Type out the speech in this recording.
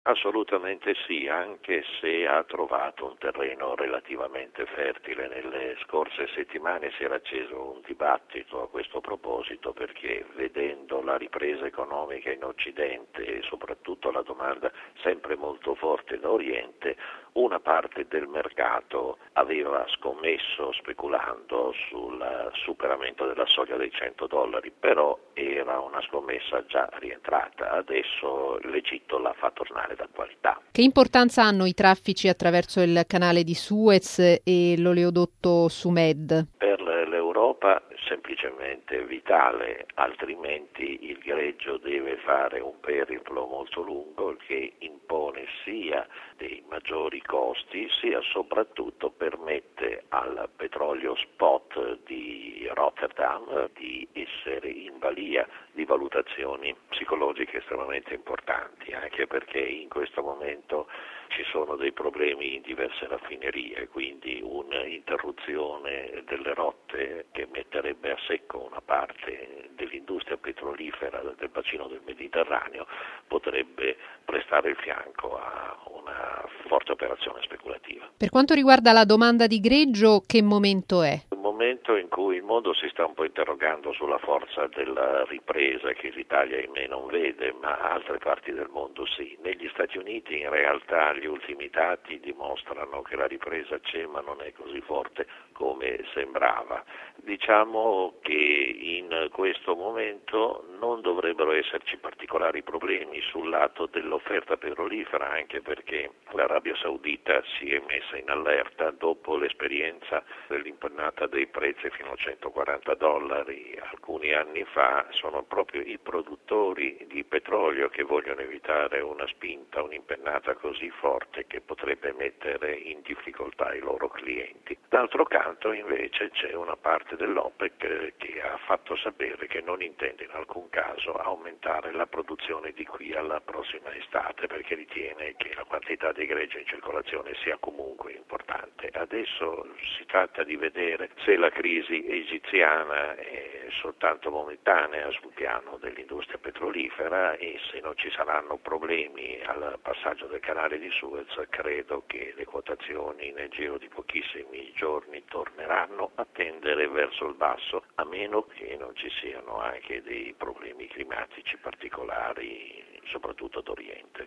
Assolutamente sì, anche se ha trovato un terreno relativamente fertile. Nelle scorse settimane si era acceso un dibattito a questo proposito perché vedendo la ripresa economica in Occidente e soprattutto la domanda sempre molto forte da Oriente, una parte del mercato aveva scommesso speculando sul superamento della soglia dei $100, però era una scommessa già rientrata. Adesso l'Egitto la fa tornare da qualità. Che importanza hanno i traffici attraverso il canale di Suez e l'oleodotto Sumed? Per l'Europa semplicemente vitale, altrimenti il greggio deve fare un periplo molto lungo che impone sia dei maggiori costi, sia soprattutto permette al petrolio spot di Rotterdam di essere in balia di valutazioni psicologiche estremamente importanti, anche perché in questo momento ci sono dei problemi in diverse raffinerie, quindi un'interruzione delle rotte che metterebbe a secco una parte dell'industria petrolifera del bacino del Mediterraneo potrebbe prestare il fianco a una forte operazione speculativa. Per quanto riguarda la domanda di greggio, che momento è? Un momento in cui il mondo si sta un po' interrogando sulla forza della ripresa che l'Italia ahimè non vede, ma altre parti del mondo sì. Negli Stati Uniti in realtà gli ultimi dati dimostrano che la ripresa c'è ma non è così forte come sembrava. Diciamo che in questo momento non dovrebbero esserci particolari problemi sul lato dell'offerta petrolifera, anche perché l'Arabia Saudita si è messa in allerta dopo l'esperienza dell'impennata dei prezzi fino a $140 alcuni anni fa. Sono proprio i produttori di petrolio che vogliono evitare una spinta, un'impennata così forte che potrebbe mettere in difficoltà i loro clienti. D'altro canto invece c'è una parte dell'OPEC che ha fatto sapere che non intende in alcun caso aumentare la produzione di qui alla prossima estate perché ritiene che la quantità di greggio in circolazione sia comunque importante. Adesso si tratta di vedere se la crisi egiziana è soltanto momentanea sul piano dell'industria petrolifera e se non ci saranno problemi al passaggio del canale di Suez, credo che le quotazioni nel giro di pochissimi giorni torneranno a tendere verso il basso, a meno che non ci siano anche dei problemi climatici particolari, soprattutto d'Oriente.